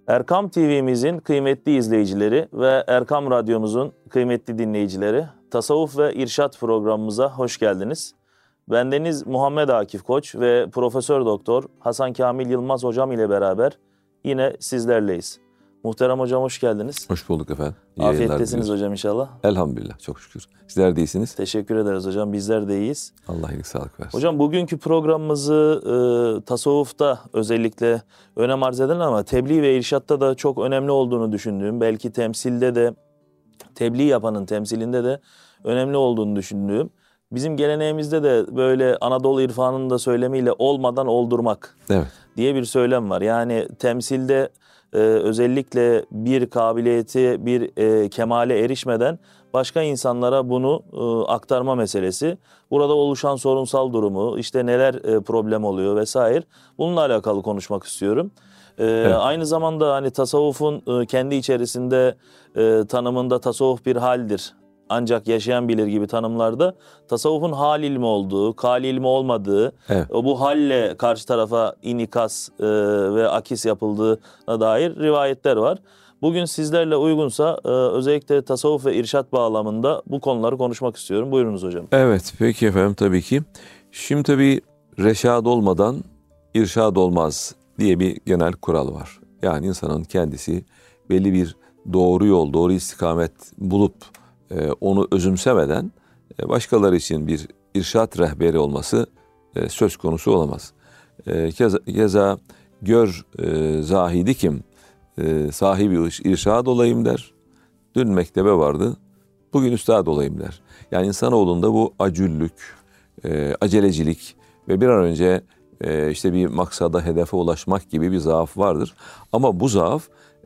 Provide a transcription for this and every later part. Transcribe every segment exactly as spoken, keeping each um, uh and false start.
Erkam T V'mizin kıymetli izleyicileri ve Erkam Radyomuzun kıymetli dinleyicileri, Tasavvuf ve İrşad programımıza hoş geldiniz. Bendeniz Muhammed Akif Koç ve Profesör Doktor Hasan Kamil Yılmaz hocam ile beraber yine sizlerleyiz. Muhterem hocam hoş geldiniz. Hoş bulduk efendim. İyi Afiyettesiniz hocam inşallah. Elhamdülillah, çok şükür. Sizler de iyisiniz. Teşekkür ederiz hocam, bizler de iyiyiz. Allah iyilik sağlık versin. Hocam bugünkü programımızı e, tasavvufta özellikle önem arz eden ama tebliğ ve irşatta da çok önemli olduğunu düşündüğüm, belki temsilde de, tebliğ yapanın temsilinde de önemli olduğunu düşündüğüm, bizim geleneğimizde de böyle Anadolu irfanının da söylemiyle olmadan oldurmak Evet. diye bir söylem var. Yani temsilde e, özellikle bir kabiliyeti, bir e, kemale erişmeden başka insanlara bunu e, aktarma meselesi. Burada oluşan sorunsal durumu, işte neler e, problem oluyor vesaire. Bununla alakalı konuşmak istiyorum. E, evet. Aynı zamanda hani tasavvufun e, kendi içerisinde e, tanımında tasavvuf bir haldir, ancak yaşayan bilir gibi tanımlarda tasavvufun hal ilmi olduğu, kal ilmi olmadığı, evet. bu halle karşı tarafa inikas e, ve akis yapıldığına dair rivayetler var. Bugün sizlerle uygunsa e, özellikle tasavvuf ve irşad bağlamında bu konuları konuşmak istiyorum. Buyurunuz hocam. Evet, peki efendim, tabii ki. Şimdi tabii reşad olmadan irşad olmaz diye bir genel kural var. Yani insanın kendisi belli bir doğru yol, doğru istikamet bulup onu özümsemeden başkaları için bir irşad rehberi olması söz konusu olamaz. Keza, keza gör zahidi kim, sahibi irşad olayım der. Dün mektebe vardı, bugün üstad olayım der. Yani insanoğlunda bu acüllük, acelecilik ve bir an önce işte bir maksada, hedefe ulaşmak gibi bir zaaf vardır. Ama bu zaaf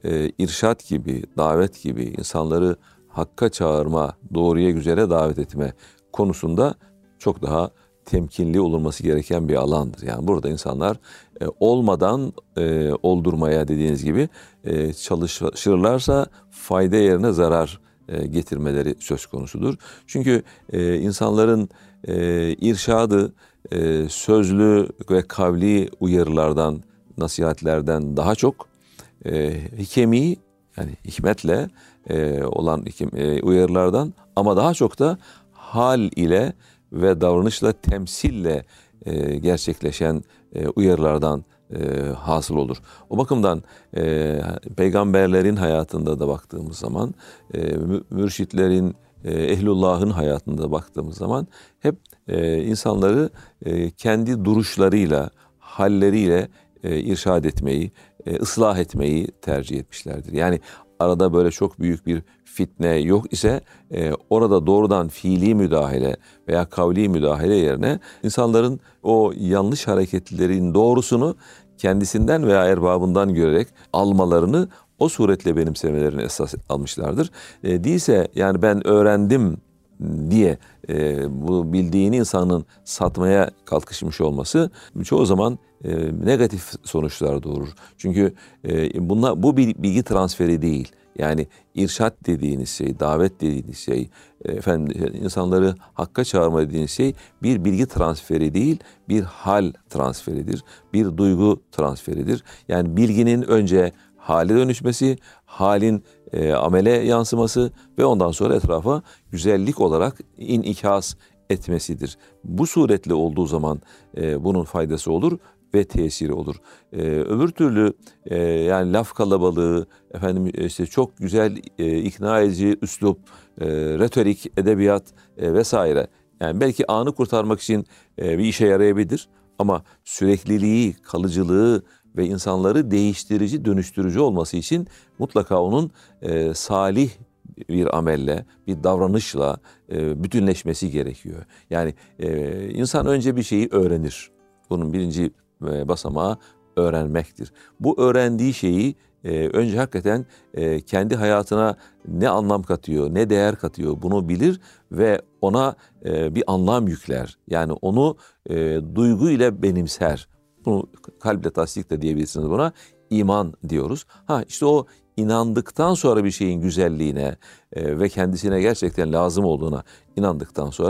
irşad gibi, davet gibi insanları hakka çağırma, doğruya güzele davet etme konusunda çok daha temkinli olunması gereken bir alandır. Yani burada insanlar e, olmadan e, oldurmaya, dediğiniz gibi e, çalışırlarsa fayda yerine zarar e, getirmeleri söz konusudur. Çünkü e, insanların e, irşadı e, sözlü ve kavli uyarılardan, nasihatlerden daha çok e, hikemi, yani hikmetle e, olan e, uyarılardan, ama daha çok da hal ile ve davranışla, temsille e, gerçekleşen e, uyarılardan e, hasıl olur. O bakımdan e, peygamberlerin hayatında da baktığımız zaman, e, mürşitlerin, e, ehlullahın hayatında da baktığımız zaman hep e, insanları e, kendi duruşlarıyla, halleriyle e, irşad etmeyi, e, ıslah etmeyi tercih etmişlerdir. Yani arada böyle çok büyük bir fitne yok ise e, orada doğrudan fiili müdahale veya kavli müdahale yerine insanların o yanlış hareketlerin doğrusunu kendisinden veya erbabından görerek almalarını, o suretle benimsemelerini esas almışlardır. E, değilse yani ben öğrendim diye e, bu bildiğini insanın satmaya kalkışmış olması çoğu zaman e, negatif sonuçlar doğurur. Çünkü e, bunlar, bu bir bilgi transferi değil. Yani irşad dediğiniz şey, davet dediğiniz şey, efendim insanları hakka çağırma dediğiniz şey bir bilgi transferi değil, bir hal transferidir, bir duygu transferidir. Yani bilginin önce hale dönüşmesi, halin e, amele yansıması ve ondan sonra etrafa güzellik olarak inikas etmesidir. Bu suretle olduğu zaman e, bunun faydası olur ve tesiri olur. Ee, öbür türlü e, yani laf kalabalığı, efendim işte çok güzel e, ikna edici üslup, e, retorik, edebiyat e, vesaire. Yani belki anı kurtarmak için e, bir işe yarayabilir ama sürekliliği, kalıcılığı ve insanları değiştirici, dönüştürücü olması için mutlaka onun e, salih bir amelle, bir davranışla e, bütünleşmesi gerekiyor. Yani e, insan önce bir şeyi öğrenir. Bunun birinci basamağı öğrenmektir. Bu öğrendiği şeyi e, önce hakikaten e, kendi hayatına ne anlam katıyor, ne değer katıyor bunu bilir ve ona e, bir anlam yükler. Yani onu e, duygu ile benimser. Bunu kalple tasdik de diyebilirsiniz buna. İman diyoruz. Ha işte o inandıktan sonra bir şeyin güzelliğine e, ve kendisine gerçekten lazım olduğuna inandıktan sonra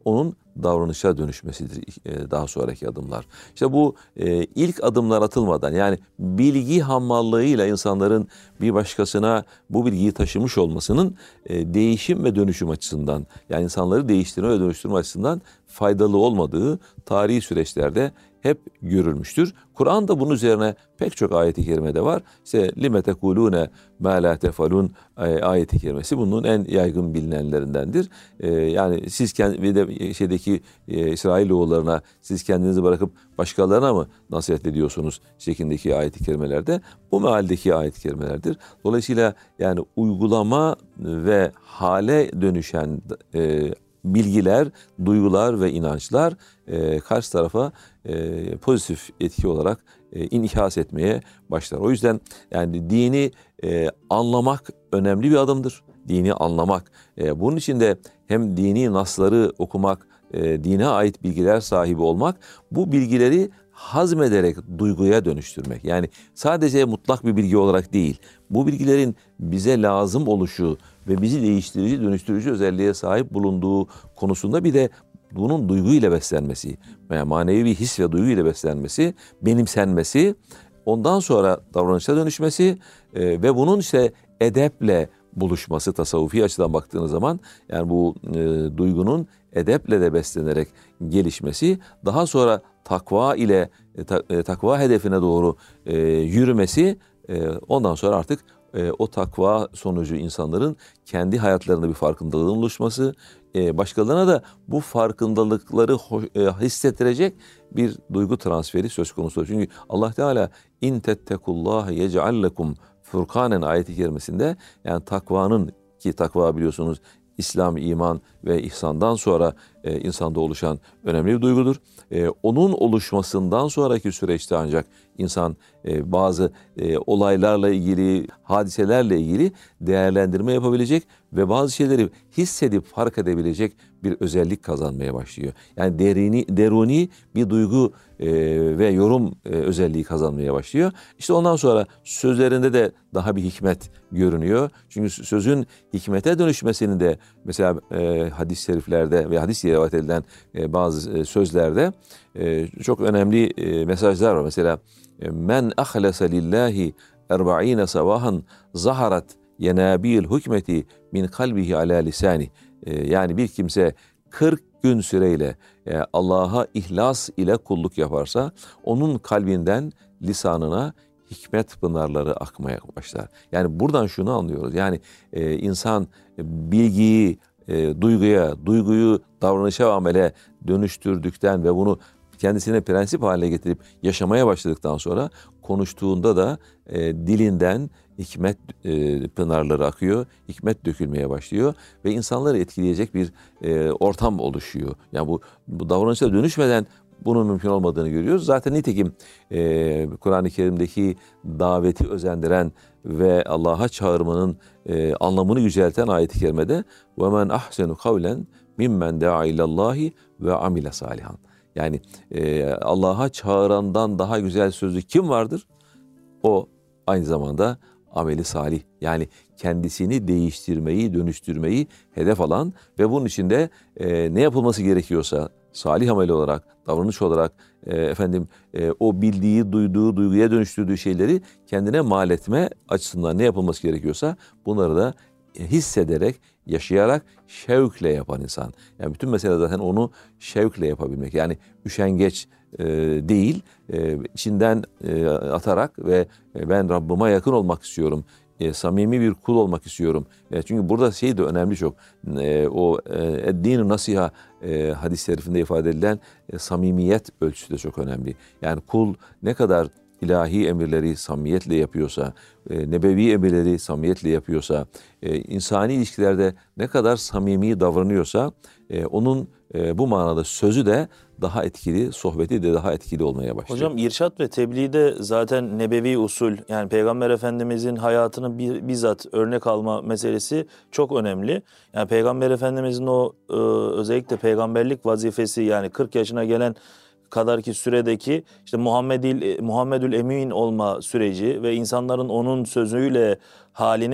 onun davranışa dönüşmesidir e, daha sonraki adımlar. İşte bu e, ilk adımlar atılmadan, yani bilgi hammallığıyla insanların bir başkasına bu bilgiyi taşımış olmasının e, değişim ve dönüşüm açısından, yani insanları değiştirme ve dönüştürme açısından faydalı olmadığı tarihi süreçlerde hep görülmüştür. Kur'an da bunun üzerine pek çok ayet-i kerimede var. İşte lime tekulune ma la tefalun ayet-i kerimesi bunun en yaygın bilinenlerindendir. Ee, yani siz kendi ve de şeydeki e, İsrailoğullarına siz kendinizi bırakıp başkalarına mı nasihat ediyorsunuz şeklindeki ayet-i kerimelerde bu mealdeki ayet-i kerimelerdir. Dolayısıyla yani uygulama ve hale dönüşen e, bilgiler, duygular ve inançlar e, karşı tarafa e, pozitif etki olarak e, inhikas etmeye başlar. O yüzden yani dini e, anlamak önemli bir adımdır. Dini anlamak. E, bunun için de hem dini nasları okumak, e, dine ait bilgiler sahibi olmak, bu bilgileri hazmederek duyguya dönüştürmek. Yani sadece mutlak bir bilgi olarak değil, bu bilgilerin bize lazım oluşu ve bizi değiştirici, dönüştürücü özelliğe sahip bulunduğu konusunda bir de bunun duyguyla beslenmesi, yani manevi bir his ve duyguyla beslenmesi, benimsenmesi, ondan sonra davranışa dönüşmesi e, ve bunun işte edeple buluşması, tasavvufi açıdan baktığınız zaman yani bu e, duygunun edeple de beslenerek gelişmesi, daha sonra takva ile e, ta, e, takva hedefine doğru e, yürümesi, e, ondan sonra artık e, o takva sonucu insanların kendi hayatlarında bir farkındalığın oluşması, e, başkalarına da bu farkındalıkları ho- e, hissettirecek bir duygu transferi söz konusu. Çünkü Allah Teala in tettekullaha yec'al lekum Furkanen ayeti kerimesinde, yani takvanın, ki takva biliyorsunuz İslam, iman ve ihsandan sonra e, insanda oluşan önemli bir duygudur. E, onun oluşmasından sonraki süreçte ancak insan e, bazı e, olaylarla ilgili, hadiselerle ilgili değerlendirme yapabilecek ve bazı şeyleri hissedip fark edebilecek bir özellik kazanmaya başlıyor. Yani derini, deruni bir duygu e, ve yorum e, özelliği kazanmaya başlıyor. İşte ondan sonra sözlerinde de daha bir hikmet görünüyor. Çünkü sözün hikmete dönüşmesinin de mesela e, hadis-i şeriflerde ve hadis-i rivayet edilen e, bazı e, sözlerde e, çok önemli e, mesajlar var. Mesela men ahlasa lillahi erba'ine sabahan zaharat yenabil hükmeti min kalbihi ala lisani. E, yani bir kimse kırk gün süreyle e, Allah'a ihlas ile kulluk yaparsa onun kalbinden lisanına hikmet pınarları akmaya başlar. Yani buradan şunu anlıyoruz. Yani e, insan bilgiyi e, duyguya, duyguyu davranışa ve amele dönüştürdükten ve bunu kendisine prensip haline getirip yaşamaya başladıktan sonra konuştuğunda da e, dilinden hikmet e, pınarları akıyor, hikmet dökülmeye başlıyor ve insanları etkileyecek bir e, ortam oluşuyor. Yani bu, bu davranışa dönüşmeden bunun mümkün olmadığını görüyoruz. Zaten nitekim e, Kur'an-ı Kerim'deki daveti özendiren ve Allah'a çağırmanın e, anlamını yücelten ayet-i kerimede وَمَنْ أَحْسَنُ قَوْلًا مِمَّنْ دَعَا اِلَى اللّٰهِ وَعَمِلَ صَالِحًا. Yani e, Allah'a çağırandan daha güzel sözü kim vardır? O aynı zamanda ameli salih, yani kendisini değiştirmeyi, dönüştürmeyi hedef alan ve bunun için de e, ne yapılması gerekiyorsa salih ameli olarak, davranış olarak e, efendim e, o bildiği, duyduğu, duyguya dönüştürdüğü şeyleri kendine mal etme açısından ne yapılması gerekiyorsa bunları da hissederek, yaşayarak, şevkle yapan insan. Yani bütün mesele zaten onu şevkle yapabilmek. Yani üşengeç e, değil, e, içinden e, atarak ve e, ben Rabbime yakın olmak istiyorum, e, samimi bir kul olmak istiyorum. E, çünkü burada şey de önemli çok. E, o e, din nasiha e, hadis-i şerifinde ifade edilen e, samimiyet ölçüsü de çok önemli. Yani kul ne kadar ilahi emirleri samimiyetle yapıyorsa, e, nebevi emirleri samimiyetle yapıyorsa, e, insani ilişkilerde ne kadar samimi davranıyorsa, e, onun e, bu manada sözü de daha etkili, sohbeti de daha etkili olmaya başlıyor. Hocam irşat ve tebliğde zaten nebevi usul, yani Peygamber Efendimizin hayatını bir, bizzat örnek alma meselesi çok önemli. Yani Peygamber Efendimizin o e, özellikle peygamberlik vazifesi, yani kırk yaşına gelen kadarki süredeki işte Muhammedül, Muhammedül Emin olma süreci ve insanların onun sözüyle halinin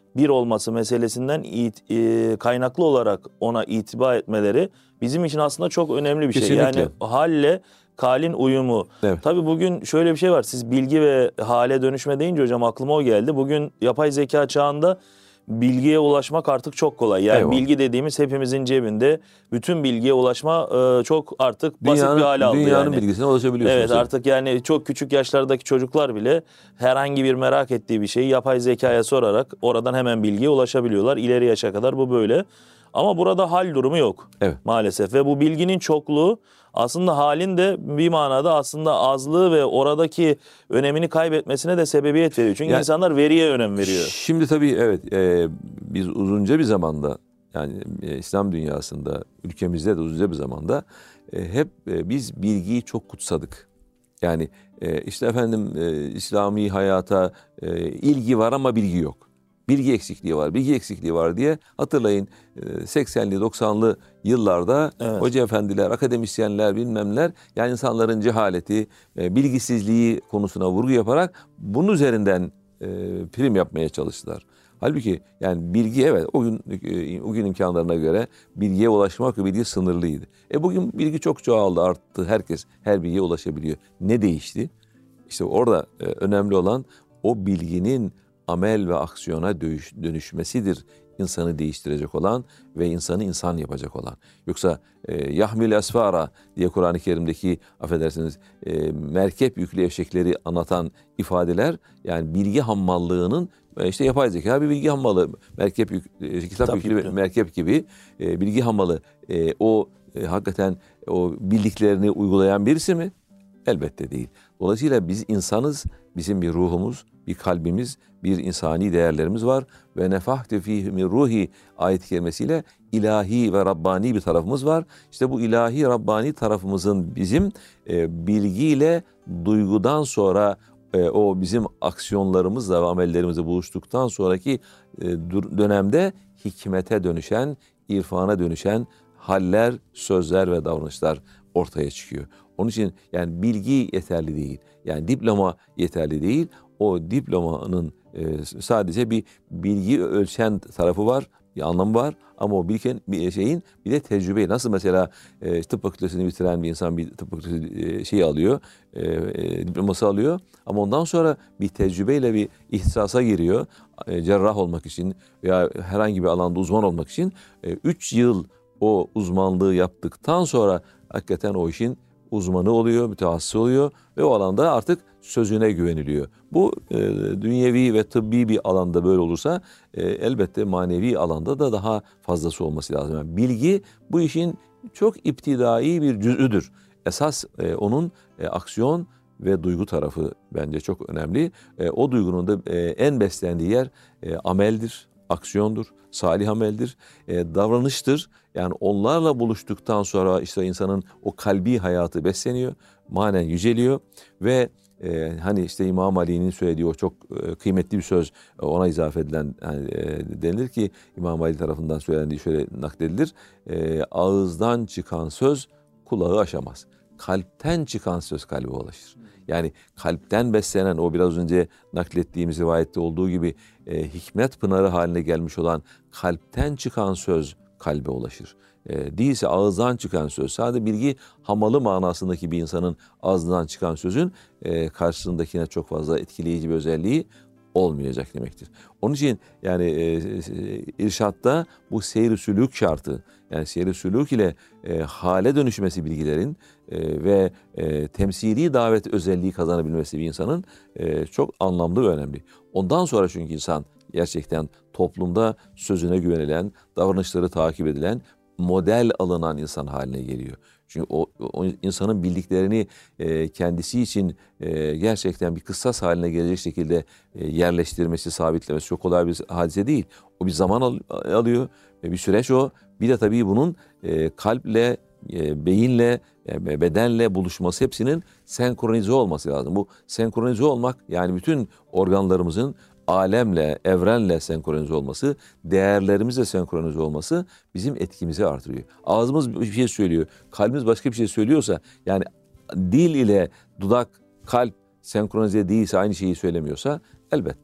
bir olması meselesinden it, e, kaynaklı olarak ona itibar etmeleri bizim için aslında çok önemli bir şey. Kesinlikle. Yani halle kalin uyumu. Evet. Tabii bugün şöyle bir şey var. Siz bilgi ve hale dönüşme deyince hocam aklıma o geldi. Bugün yapay zeka çağında bilgiye ulaşmak artık çok kolay. Yani Eyvallah. bilgi dediğimiz hepimizin cebinde. Bütün bilgiye ulaşma e, çok artık basit Dünyanın, bir hale aldı dünyanın yani. bilgisine ulaşabiliyorsunuz. Evet, tabii. artık yani çok küçük yaşlardaki çocuklar bile herhangi bir merak ettiği bir şeyi yapay zekaya sorarak oradan hemen bilgiye ulaşabiliyorlar. İleri yaşa kadar bu böyle. Ama burada hal durumu yok Evet. maalesef ve bu bilginin çokluğu aslında halin de bir manada aslında azlığı ve oradaki önemini kaybetmesine de sebebiyet veriyor. Çünkü Yani, insanlar veriye önem veriyor. Şimdi tabii evet e, biz uzunca bir zamanda yani e, İslam dünyasında ülkemizde de uzunca bir zamanda e, hep e, biz bilgiyi çok kutsadık. Yani e, işte efendim e, İslami hayata e, ilgi var ama bilgi yok. Bilgi eksikliği var, bilgi eksikliği var diye hatırlayın e, seksenli doksanlı yıllarda Evet. hoca efendiler, akademisyenler bilmemler yani insanların cehaleti, e, bilgisizliği konusuna vurgu yaparak bunun üzerinden e, prim yapmaya çalıştılar. Halbuki yani bilgi evet o gün e, o gün imkanlarına göre bilgiye ulaşmak ve bilgi sınırlıydı. E bugün bilgi çok çoğaldı, arttı. Herkes her bilgiye ulaşabiliyor. Ne değişti? İşte orada e, önemli olan o bilginin amel ve aksiyona dönüş, dönüşmesidir insanı değiştirecek olan ve insanı insan yapacak olan. Yoksa e, yahmil esfara diye Kur'an-ı Kerim'deki affedersiniz e, merkep yüklü eşekleri anlatan ifadeler yani bilgi hammallığının e, işte yapay zeka bir bilgi hammalı merkep yük, e, kitap, kitap yüklü, yüklü merkep gibi e, bilgi hammalı e, o e, hakikaten o bildiklerini uygulayan birisi mi? Elbette değil. Dolayısıyla biz insanız, bizim bir ruhumuz, bir kalbimiz, bir insani değerlerimiz var ve nefahtu fihi min ruhi ayet-i kerimesiyle ilahi ve Rabbani bir tarafımız var. İşte bu ilahi Rabbani tarafımızın bizim e, bilgiyle duygudan sonra e, o bizim aksiyonlarımızla ve amellerimizle buluştuktan sonraki e, dönemde hikmete dönüşen, irfana dönüşen haller, sözler ve davranışlar ortaya çıkıyor. Onun için yani bilgi yeterli değil. Yani diploma yeterli değil. O diplomanın e, sadece bir bilgi ölçen tarafı var, bir anlamı var. Ama o bilgen bir şeyin bir de tecrübe. Nasıl mesela e, tıp fakültesini bitiren bir insan bir tıp fakültesi e, şeyi alıyor, e, e, diploması alıyor. Ama ondan sonra bir tecrübeyle bir ihtisasa giriyor. E, cerrah olmak için veya herhangi bir alanda uzman olmak için üç yıl o uzmanlığı yaptıktan sonra hakikaten o işin uzmanı oluyor, mütehassıs oluyor ve o alanda artık sözüne güveniliyor. Bu e, dünyevi ve tıbbi bir alanda böyle olursa e, elbette manevi alanda da daha fazlası olması lazım. Yani bilgi bu işin çok iptidai bir cüz'üdür. Esas e, onun e, aksiyon ve duygu tarafı bence çok önemli. E, o duygunun da e, en beslendiği yer e, ameldir, aksiyondur, salih ameldir, e, davranıştır. Yani onlarla buluştuktan sonra işte insanın o kalbi hayatı besleniyor, manen yüceliyor ve e, hani işte İmam Ali'nin söylediği o çok e, kıymetli bir söz e, ona izafe edilen yani, e, denilir ki İmam Ali tarafından söylendiği şöyle nakledilir. E, ağızdan çıkan söz kulağı aşamaz. Kalpten çıkan söz kalbe ulaşır. Yani kalpten beslenen o biraz önce naklettiğimiz rivayette olduğu gibi e, hikmet pınarı haline gelmiş olan kalpten çıkan söz kalbe ulaşır. E, değilse ağızdan çıkan söz, sadece bilgi hamalı manasındaki bir insanın ağzından çıkan sözün e, karşısındakine çok fazla etkileyici bir özelliği olmayacak demektir. Onun için yani e, e, irşatta bu seyr-i sülûk şartı, yani seyr-i sülûk ile e, hale dönüşmesi bilgilerin e, ve e, temsili davet özelliği kazanabilmesi bir insanın e, çok anlamlı ve önemli. Ondan sonra çünkü insan gerçekten toplumda sözüne güvenilen, davranışları takip edilen, model alınan insan haline geliyor. Çünkü o, o insanın bildiklerini e, kendisi için e, gerçekten bir kıssas haline gelecek şekilde e, yerleştirmesi, sabitlemesi çok kolay bir hadise değil. O bir zaman al, alıyor ve bir süreç o. Bir de tabii bunun e, kalple, e, beyinle, e, bedenle buluşması hepsinin senkronize olması lazım. Bu senkronize olmak yani bütün organlarımızın alemle, evrenle senkronize olması, değerlerimizle senkronize olması bizim etkimizi artırıyor. Ağzımız bir şey söylüyor, kalbimiz başka bir şey söylüyorsa, yani dil ile dudak, kalp senkronize değilse, aynı şeyi söylemiyorsa elbette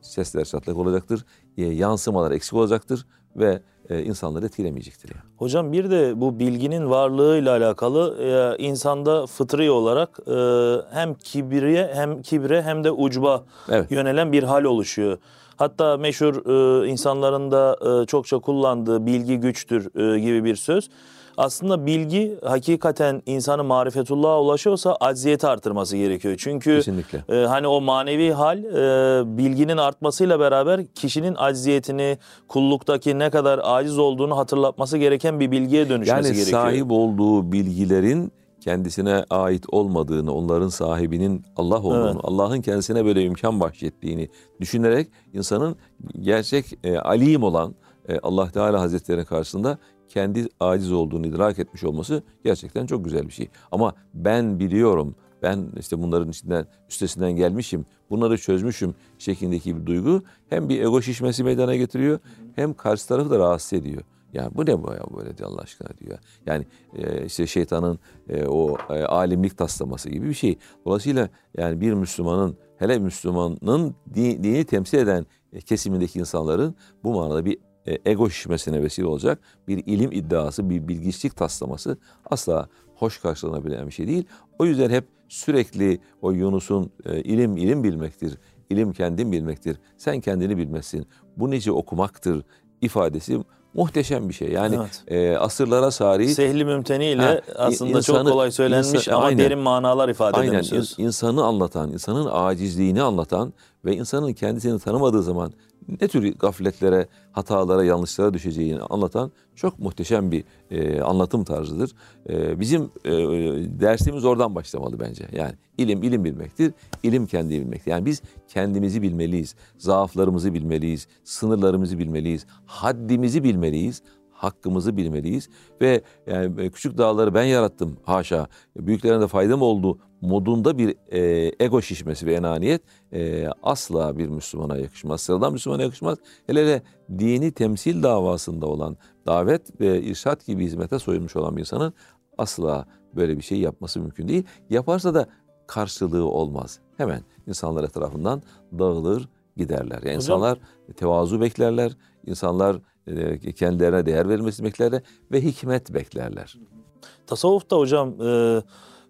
sesler çatlak olacaktır, e, yansımalar eksik olacaktır ve e, insanları etkilemeyecektir. Yani. Hocam bir de bu bilginin varlığıyla alakalı e, insanda fıtri olarak e, hem kibriye hem kibre hem de ucba Evet. yönelen bir hal oluşuyor. Hatta meşhur e, insanların da e, çokça kullandığı bilgi güçtür e, gibi bir söz. Aslında bilgi hakikaten insanı marifetullah'a ulaşıyorsa acziyeti artırması gerekiyor. Çünkü Kesinlikle. e, hani o manevi hal e, bilginin artmasıyla beraber kişinin acziyetini, kulluktaki ne kadar aciz olduğunu hatırlatması gereken bir bilgiye dönüşmesi Yani gerekiyor. sahip olduğu bilgilerin kendisine ait olmadığını, onların sahibinin Allah olduğunu, Evet. Allah'ın kendisine böyle imkan bahşettiğini düşünerek insanın gerçek e, alim olan e, Allah Teala Hazretleri karşısında kendi aciz olduğunu idrak etmiş olması gerçekten çok güzel bir şey. Ama ben biliyorum, ben işte bunların içinden üstesinden gelmişim, bunları çözmüşüm şeklindeki bir duygu hem bir ego şişmesi meydana getiriyor hem karşı tarafı da rahatsız ediyor. Yani bu ne bu ya böyle diyor Allah aşkına diyor. Yani e, işte şeytanın e, o e, alimlik taslaması gibi bir şey. Dolayısıyla yani bir Müslümanın, hele Müslümanın dini, dini temsil eden e, kesimindeki insanların bu manada bir e, ego şişmesine vesile olacak bir ilim iddiası, bir bilgiçlik taslaması asla hoş karşılanabilen bir şey değil. O yüzden hep sürekli o Yunus'un e, ilim ilim bilmektir, ilim kendin bilmektir, sen kendini bilmezsin, bu nice okumaktır ifadesi muhteşem bir şey. Yani Evet. e, asırlara sari Sehli mümteni ile Ha, aslında insanı- çok kolay söylenmiş insan- ama aynen. derin manalar ifade eden aynen bir söz. in- insanı anlatan, insanın acizliğini anlatan ve insanın kendisini tanımadığı zaman ne tür gafletlere, hatalara, yanlışlara düşeceğini anlatan çok muhteşem bir e, anlatım tarzıdır. E, bizim e, dersimiz oradan başlamalı bence. Yani ilim ilim bilmektir, ilim kendi bilmektir. Yani biz kendimizi bilmeliyiz, zaaflarımızı bilmeliyiz, sınırlarımızı bilmeliyiz, haddimizi bilmeliyiz, hakkımızı bilmeliyiz ve yani küçük dağları ben yarattım haşa, büyüklerine de faydam oldu modunda bir e, ego şişmesi ve enaniyet e, asla bir Müslümana yakışmaz. Sıradan Müslümana yakışmaz. Hele hele dini temsil davasında olan, davet ve irşat gibi hizmete soyulmuş olan bir insanın asla böyle bir şey yapması mümkün değil. Yaparsa da karşılığı olmaz. Hemen insanlar etrafından dağılır giderler. Yani Hocam, insanlar tevazu beklerler, insanlar e, kendilerine değer verilmesini beklerler ve hikmet beklerler. tasavvufta hocam e,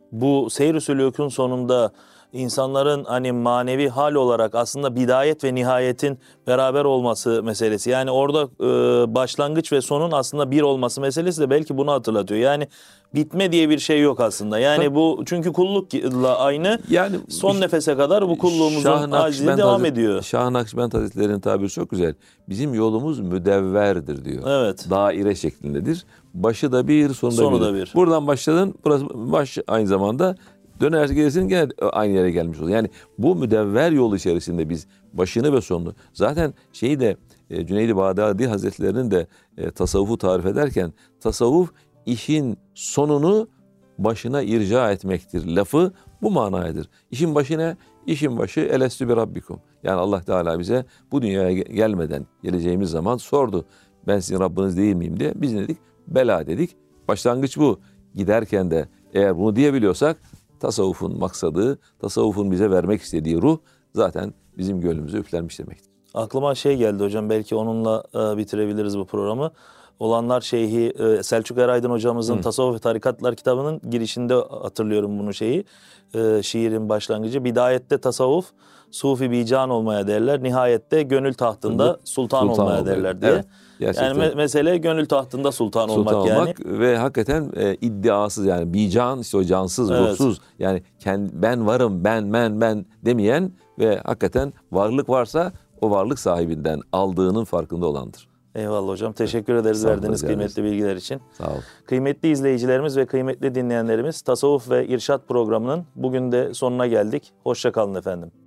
bu seyr-i sülûkün sonunda insanların hani manevi hal olarak aslında bidayet ve nihayetin beraber olması meselesi. Yani orada e, başlangıç ve sonun aslında bir olması meselesi de belki bunu hatırlatıyor. Yani bitme diye bir şey yok aslında. Yani Tabii. bu çünkü kullukla aynı Yani son nefese kadar bu kulluğumuzun Şah acizliği Nakşibend devam Hazret- ediyor. Şah Nakşibend Hazretleri'nin tabiri çok güzel. Bizim yolumuz müdevverdir diyor. Evet. Daire şeklindedir. Başı da bir, sonu da Sonu bir. da bir. Buradan başladın, burası baş aynı zamanda dönersin gelirsin gene aynı yere gelmiş olur. Yani bu müdevver yol içerisinde biz başını ve sonunu zaten şeyi de e, Cüneyd-i Bağdadi Hazretleri'nin de e, tasavvufu tarif ederken tasavvuf işin sonunu başına irca etmektir. Lafı bu manayadır. İşin başı ne? İşin başı elestü bi rabbikum. Yani Allah Teala bize bu dünyaya gelmeden geleceğimiz zaman sordu. Ben sizin Rabbiniz değil miyim diye. Biz ne dedik? Bela dedik. Başlangıç bu. Giderken de eğer bunu diyebiliyorsak tasavvufun maksadı, tasavvufun bize vermek istediği ruh zaten bizim gönlümüze üflenmiş demektir. Aklıma şey geldi hocam, belki onunla e, bitirebiliriz bu programı. Olanlar Şeyhi e, Selçuk Eraydın hocamızın Hı. Tasavvuf ve Tarikatlar kitabının girişinde hatırlıyorum bunu şeyi. E, şiirin başlangıcı. Bidayette tasavvuf sufi bican olmaya derler. Nihayette gönül tahtında sultan, Sultan olmaya olmaya. derler diye. Evet, gerçekten. Yani me- mesele gönül tahtında sultan, Sultan olmak yani. olmak ve hakikaten e, iddiasız yani bican işte o cansız, Evet. ruhsuz yani kendi, ben varım, ben, ben, ben demeyen ve hakikaten varlık varsa o varlık sahibinden aldığının farkında olandır. Eyvallah hocam. Teşekkür ederiz Sağ olun, verdiğiniz rica ederiz. kıymetli bilgiler için. Sağ ol. Kıymetli izleyicilerimiz ve kıymetli dinleyenlerimiz, Tasavvuf ve İrşad programının bugün de sonuna geldik. Hoşça kalın efendim.